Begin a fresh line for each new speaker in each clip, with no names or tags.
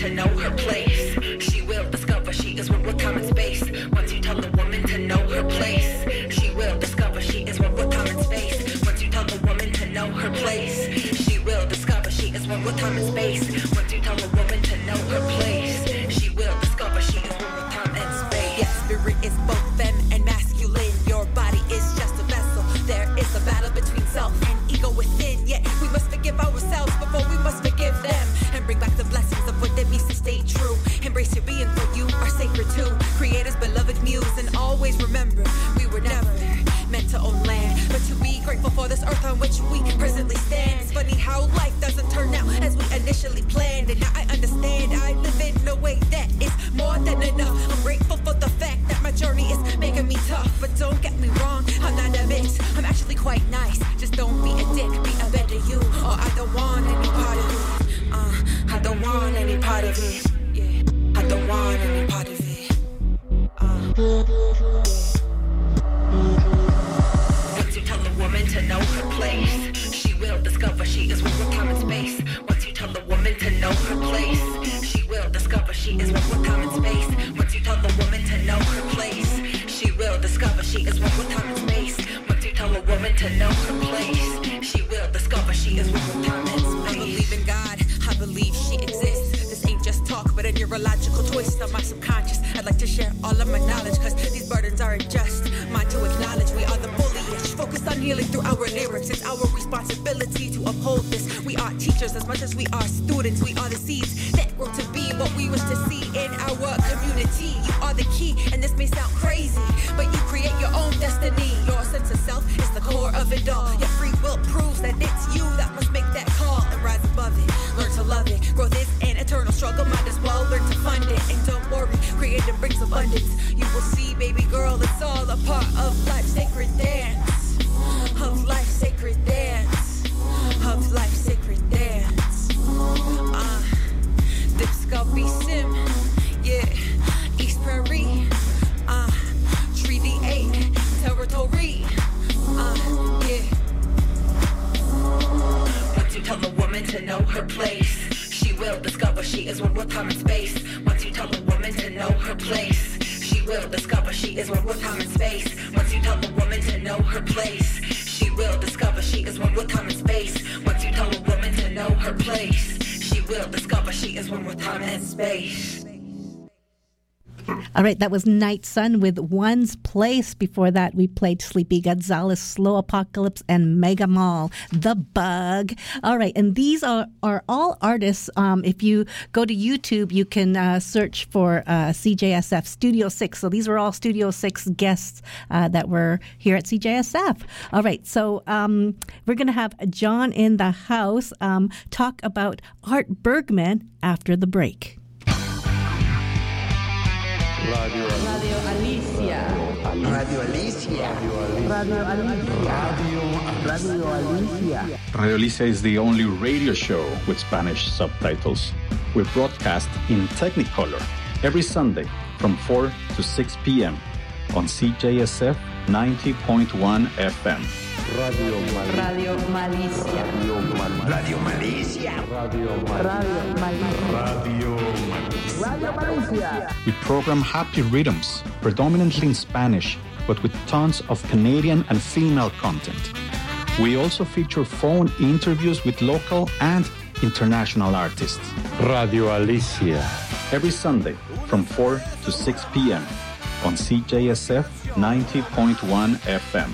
to know her place, she will discover she is one with time and space. Once you tell a woman to know her place, she will discover she is one with time and space. Once you tell a woman to know her place, she will discover she is one with time and space. Once you tell a woman to know her place, she will discover she is one with time and space.
Yes, spirit is both femme and masculine. Your body is just a vessel. There is a battle between self and ego within. Yet we must forgive ourselves before we must forgive them, and bring back the blessings of what it means to stay true. Embrace your being, for you are sacred too. Creator's beloved muse, and always remember we were never meant to own land, but to be grateful for this earth on which we presently stand. It's funny how life doesn't turn out as we initially planned, and now I understand I live in a way that is more than enough. I'm grateful for the fact that my journey is making me tough, but don't get me wrong, I'm not a mix. I'm actually quite nice. Just don't be a dick, be a better you, or I don't want any part of it. I don't want any part of it. Yeah, I don't want any part of it.
Once you tell a woman to know her place, she will discover she is one with time and space. Once you tell a woman to know her place, she will discover she is one with time and space. Once you tell a woman to know her place, she will discover she is one with time and space. Once you tell a woman to know her place, she will discover she is one with time and space.
I believe in God, I believe she exists. This ain't just talk, but a neurological twist on my subconscious. I'd like to share all of my knowledge, cause these burdens aren't just mine to acknowledge. We are the bully-ish, focused on healing through our lyrics. It's our responsibility to uphold this. We are teachers as much as we are students. We are the seeds that grow to be what we wish to see in our community. You are the key, and this may sound crazy, but you create your own destiny. Your sense of self is the core of it all. Your free will proves that it's you that must make that call and rise above it. Learn to love it. Growth is an eternal struggle, might as well learn to fund it. And don't worry, creative brings abundance. You will see, baby girl, it's all a part of life's sacred dance. Of life's sacred dance. Of life's sacred dance. Dipscopy Sim, yeah, East Prairie, Treaty 8, Territory, yeah.
Once you tell a woman to know her place, she will discover she is one with time and space. Once you tell a woman to know her place, she will discover she is one with time and space. Once you tell a woman to know her place, she will discover she is one with time and space. Once you tell a woman to know her place, she will discover she is one with time and space.
All right, that was Night Sun with One's Place. Before that, we played Sleepy Gonzalez, Slow Apocalypse, and Mega Mall, The Bug. All right, and these are all artists. If you go to YouTube, you can search for CJSF Studio 6. So these were all Studio 6 guests that were here at CJSF. All right, so we're going to have John in the house talk about Art Bergman after the break.
Radio Alicia. Radio Alicia. Radio Alicia. Radio Alicia.
Radio Alicia is the only radio show with Spanish subtitles. We broadcast in Technicolor every Sunday from 4 to 6 p.m. on CJSF 90.1 FM.
Radio Malicia.
Radio Malicia.
Radio Malicia. Radio Malicia.
We program happy rhythms, predominantly in Spanish, but with tons of Canadian and female content. We also feature phone interviews with local and international artists.
Radio Alicia.
Every Sunday from 4 to 6 p.m. on CJSF 90.1 FM.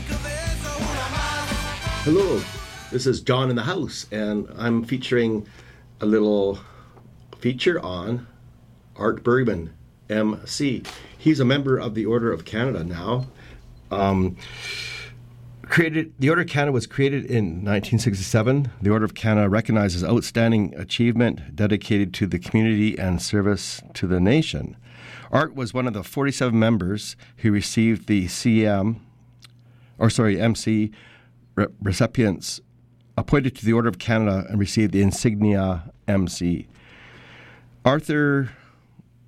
Hello, this is John in the house, and I'm featuring a little feature on Art Bergman, MC. He's a member of the Order of Canada now. The Order of Canada was created in 1967. The Order of Canada recognizes outstanding achievement dedicated to the community and service to the nation. Art was one of the 47 members who received the MC recipients appointed to the Order of Canada and received the insignia MC. Arthur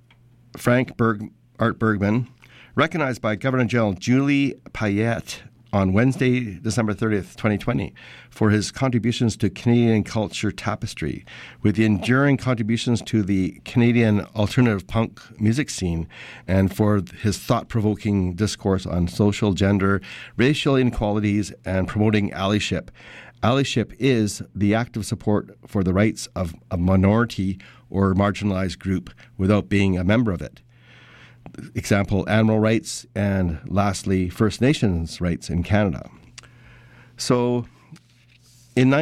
Frank Art Bergman, recognized by Governor General Julie Payette
on Wednesday, December 30th, 2020, for his contributions to Canadian culture tapestry, with the enduring contributions to the Canadian alternative punk music scene, and for his thought-provoking discourse on social, gender, racial inequalities, and promoting allyship. Allyship is the active support for the rights of a minority or marginalized group without being a member of it. Example, animal rights, and lastly, First Nations rights in Canada. So in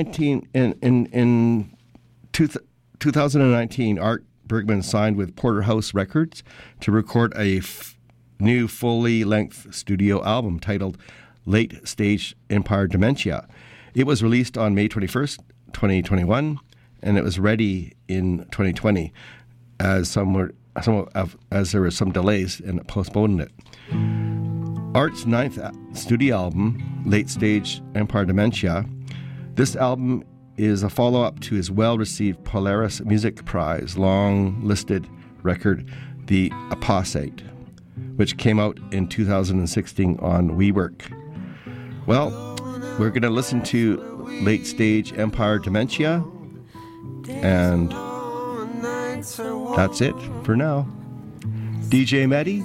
2019, Art Bergman signed with Porterhouse Records to record a new fully-length studio album titled Late Stage Empire Dementia. It was released on May 21st, 2021, and it was ready in 2020 as there were some delays and postponed it. Art's ninth studio album, Late Stage Empire Dementia. This album is a follow-up to his well-received Polaris Music Prize long-listed record, The Apostate, which came out in 2016 on WeWork. Well, we're going to listen to Late Stage Empire Dementia, and that's it for now. DJ Maddie?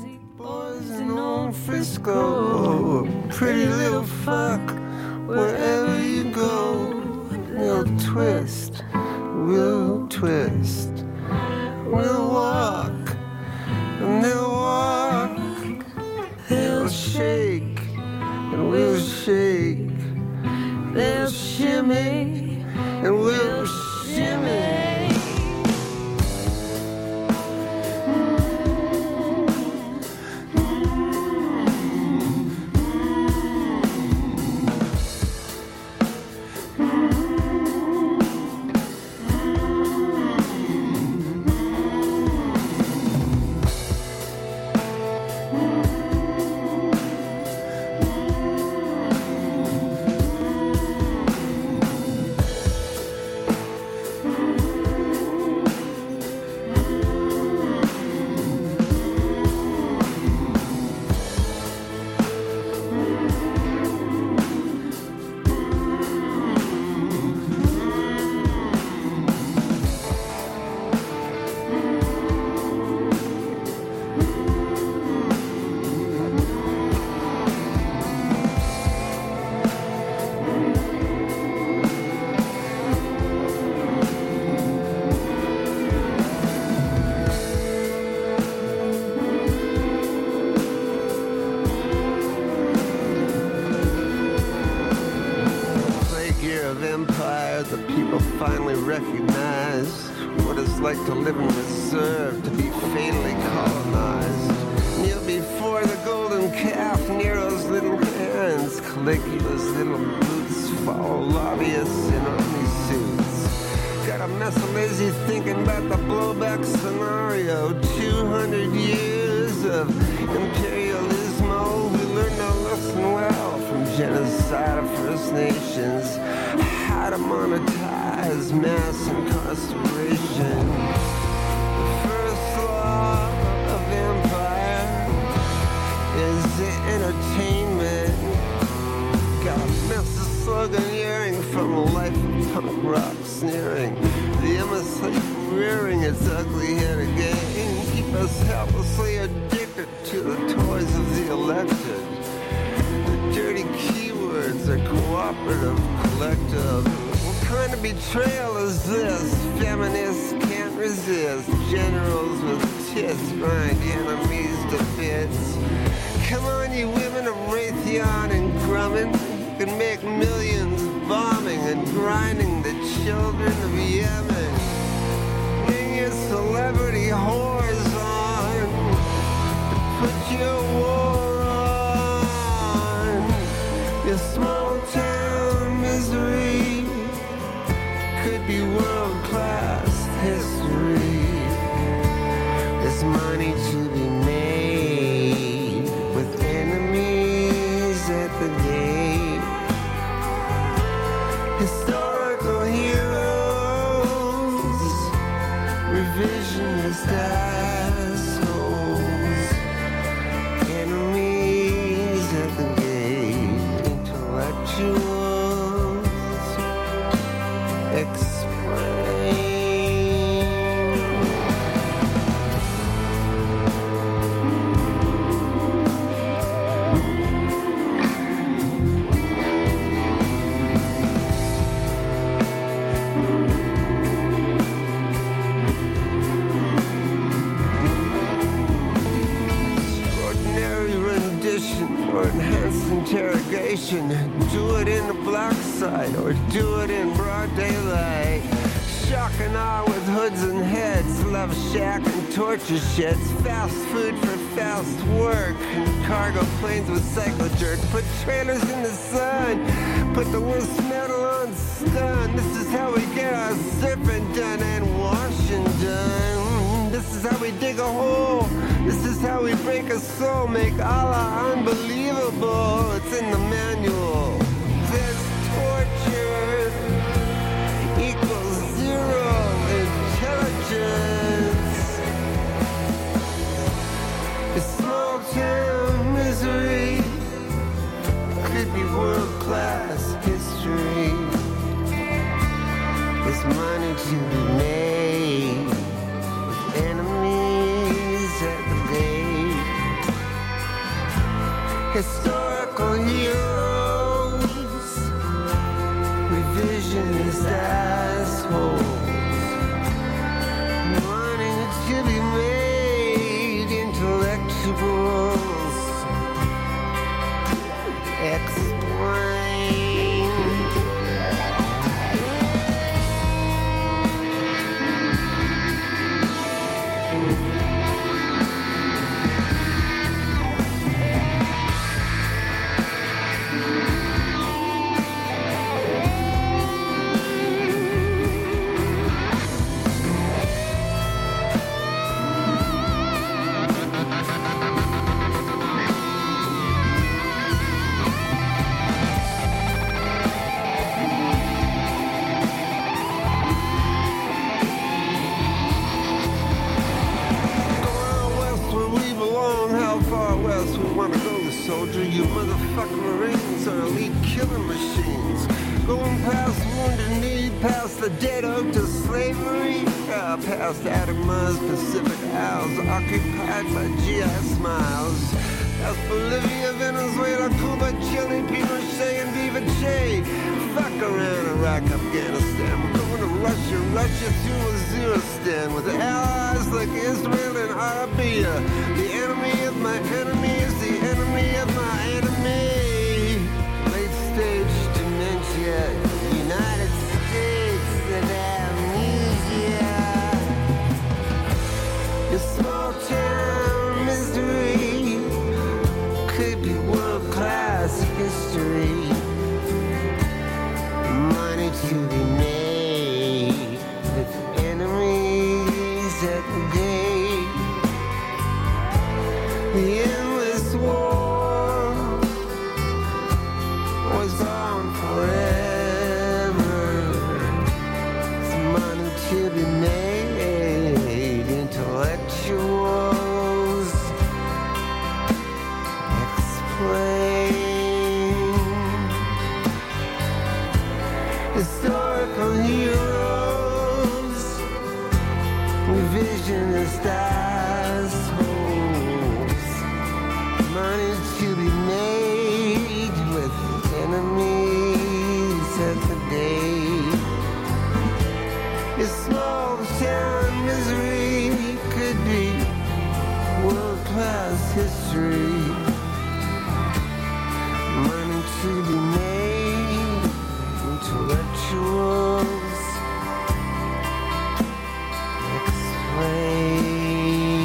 Frisco, pretty little fuck, wherever you go, we'll twist, we'll walk, and they'll walk, they'll shake, and we'll shake, they'll shimmy, and we'll shimmy. Assholes, enemies at the gate. for enhanced interrogation. Do it in the black side or do it in broad daylight. Shock and awe with hoods and heads, love shack and torture sheds, fast food for fast work, and cargo planes with cycle jerk. Put trailers in the sun, put the worst metal on stun. This is how we get our surfing done and washing done. This is how we dig a hole. This is how we break a soul, make Allah unbelievable. It's in the manual. This torture equals zero intelligence. This small town misery could be world-class history. There's money to be made with enemies at the gate. Historical heroes, revisionist assholes, wanting to be made intellectuals. Explain. Soldier, you motherfucking Marines are elite killing machines. Going past wounded need, past the dead oak to slavery, past Adama's Pacific Isles, occupied by GI smiles. Past Bolivia, Venezuela, Cuba, Chile, Pinochet, and Viva Che. Fuck around Iraq, Afghanistan. We're going to Russia, Russia to Waziristan, with allies like Israel and Arabia. The enemy of my enemy is the enemy of my enemy. Late stage dementia, United States of amnesia. Your small town misery could be world-class history. Money to be made with enemies at the gate. The endless war was on forever. There's money to be made, intellectuals explain. Historical heroes, revisionist assholes. Money to be made with enemies at the gate. This small town misery could be world-class history. Money to be made, intellectuals explain.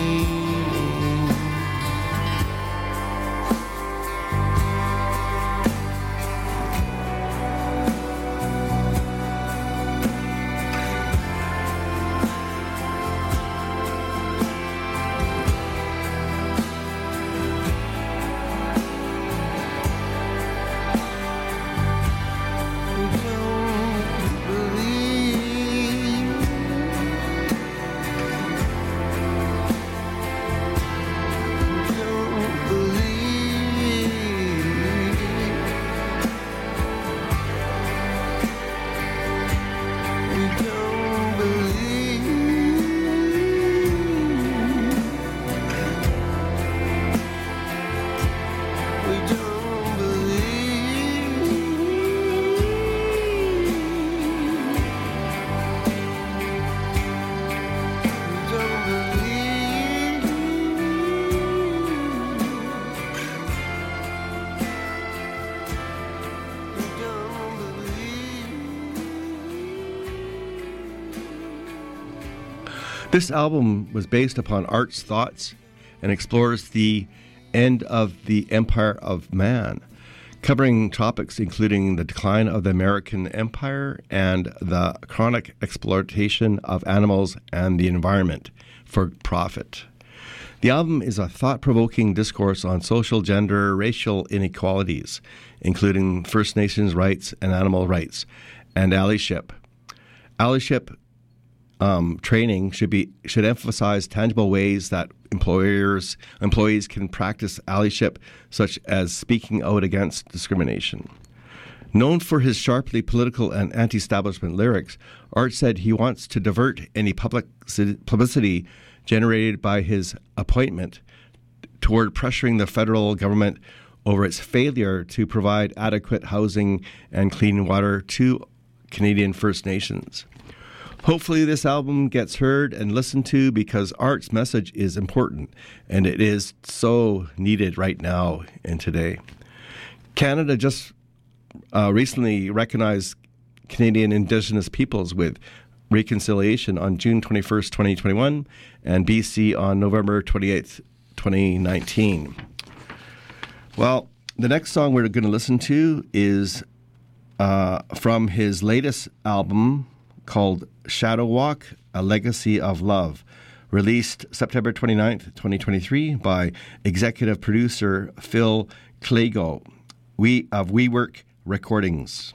This album was based upon Art's thoughts and explores the end of the empire of man, covering topics including the decline of the American empire and the chronic exploitation of animals and the environment for profit. The album is a thought-provoking discourse on social, gender, racial inequalities, including First Nations rights and animal rights, and allyship. Allyship training should emphasize tangible ways that employees can practice allyship, such as speaking out against discrimination. Known for his sharply political and anti-establishment lyrics, Art said he wants to divert any publicity generated by his appointment toward pressuring the federal government over its failure to provide adequate housing and clean water to Canadian First Nations. Hopefully this album gets heard and listened to because Art's message is important, and it is so needed right now and today. Canada just recently recognized Canadian Indigenous peoples with Reconciliation on June 21st, 2021, and BC on November 28th, 2019. Well, the next song we're going to listen to is from his latest album called Shadow Walk, A Legacy of Love, released September 29th, 2023 by executive producer Phil Clago of WeWork Recordings.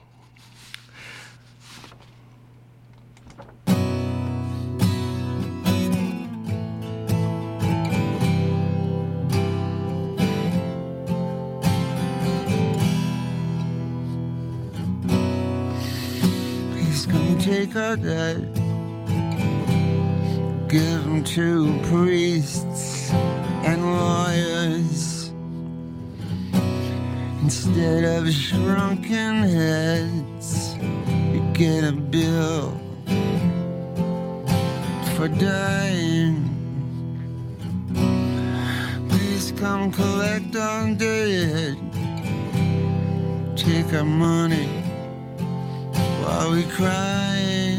Take our dead, give them to priests and lawyers instead of shrunken heads. You get a bill for dying. Please come collect our dead. Take our money while we crying.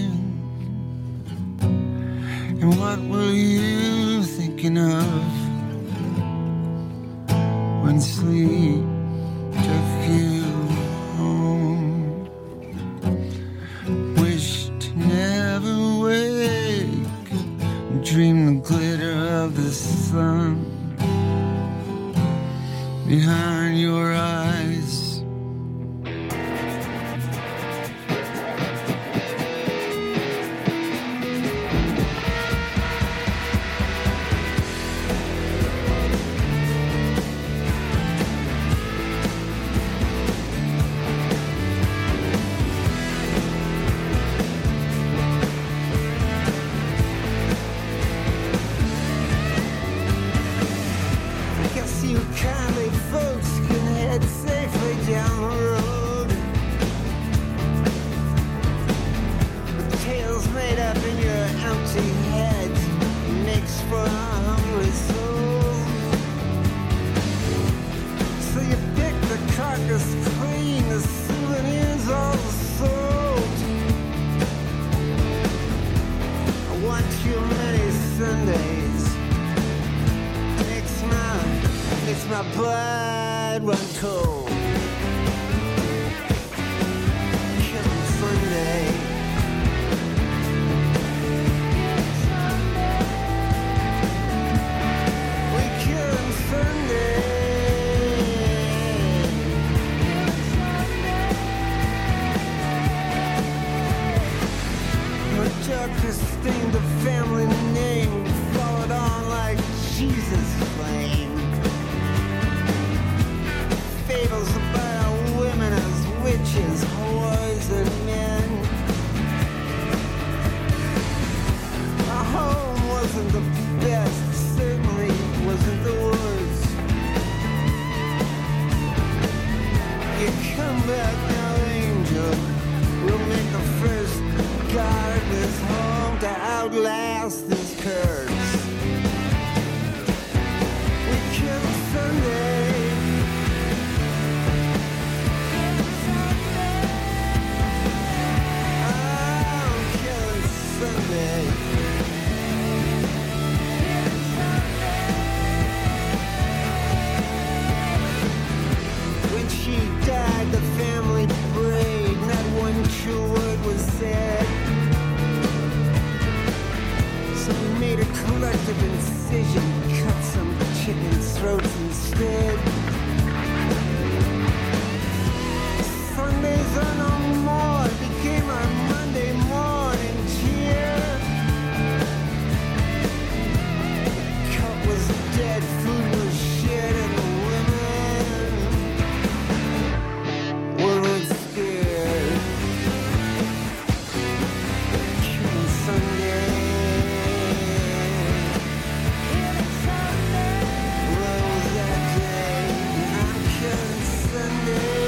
And what were you thinking of when sleep took you home? Wish to never wake, dream the glitter of the sun behind your eyes. My blood run cold. Kill 'em Sunday. We kill 'em Sunday. The darkness stained the family name, followed on like Jesus' flame. Fables decision, cut some chicken's throats instead. Sundays are no more, it became our Monday morning cheer. Cup was dead, food was shared, and the women weren't scared. Killing Sunday. Rose that day, I'm killing Sunday.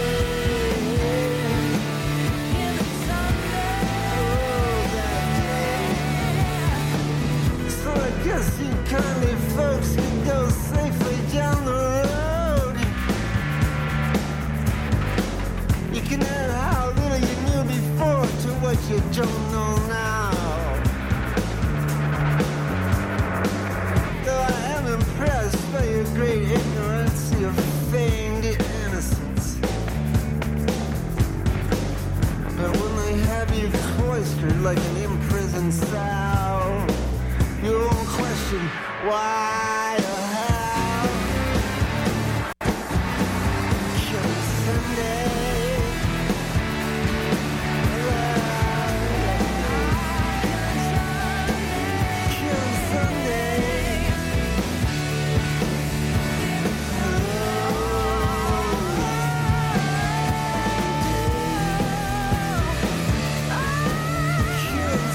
So I guess you kindly folks can go safely down the road. You can add how little you knew before to what you don't know now. Though I am impressed by your great ignorance, your feigned innocence. But when they have you cloistered like an imprisoned sow, you won't question why or how. Killing Sunday. Killing Sunday. Killing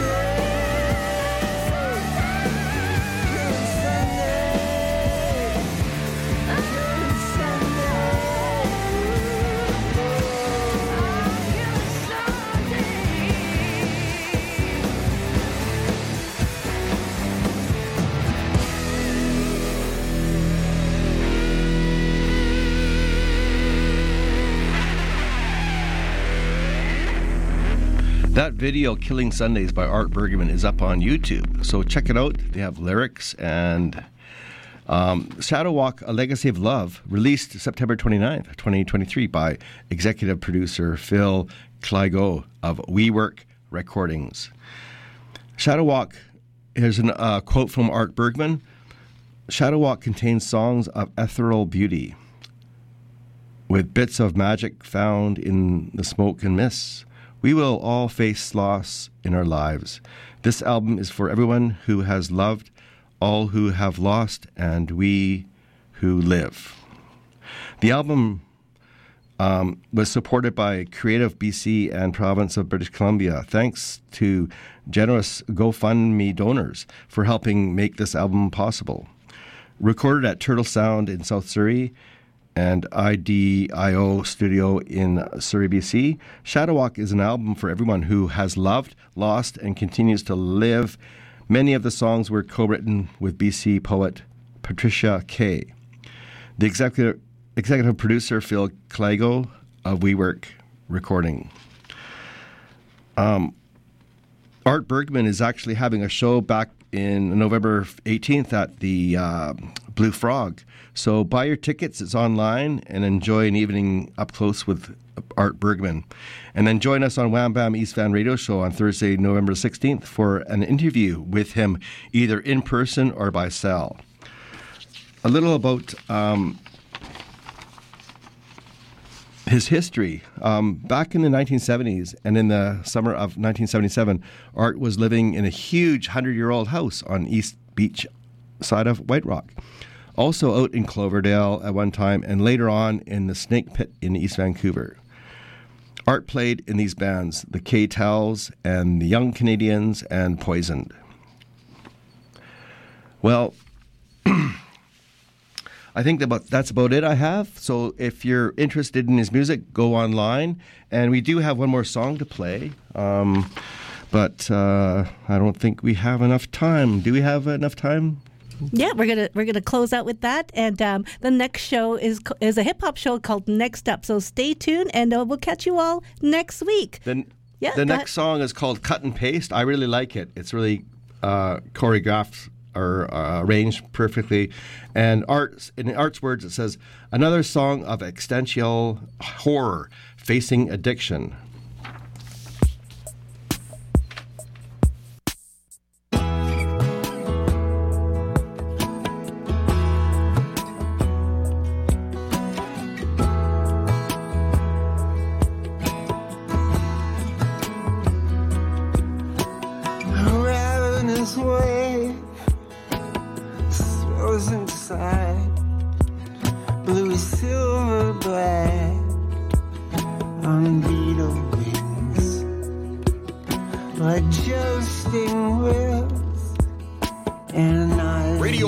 That video, Killing Sundays by Art Bergman, is up on YouTube. So check it out. They have lyrics. And Shadow Walk, A Legacy of Love, released September 29th, 2023 by executive producer Phil Kligo of WeWork Recordings. Shadow Walk, here's a quote from Art Bergman. Shadow Walk contains songs of ethereal beauty with bits of magic found in the smoke and mists. We will all face loss in our lives. This album is for everyone who has loved, all who have lost, and we who live. The album was supported by Creative BC and Province of British Columbia, thanks to generous GoFundMe donors for helping make this album possible. Recorded at Turtle Sound in South Surrey and IDIO Studio in Surrey, BC, Shadow Walk is an album for everyone who has loved, lost, and continues to live. Many of the songs were co-written with BC poet Patricia Kay. The executive producer, Phil Kligo of WeWork Recording. Art Bergman is actually having a show back in November 18th at the Blue Frog. So buy your tickets. It's online and enjoy an evening up close with Art Bergman. And then join us on Wham Bam East Van Radio Show on Thursday, November 16th for an interview with him, either in person or by cell. A little about his history. Back in the 1970s and in the summer of 1977, Art was living in a huge 100-year-old house on East Beach side of White Rock. Also out in Cloverdale at one time, and later on in the Snake Pit in East Vancouver. Art played in these bands, the K-Tels and the Young Canadians and Poisoned. Well, I think that's about it I have. So if you're interested in his music, go online. And we do have one more song to play. But I don't think we have enough time. Do we have enough time?
Yeah, we're gonna close out with that, and the next show is a hip hop show called Next Up. So stay tuned, and we'll catch you all next week.
The next song is called Cut and Paste. I really like it. It's really choreographed or arranged perfectly. And in Art's words, it says, another song of existential horror facing addiction.
stars inside, blue silver black on beetle wings, like jousting with and I.
Radio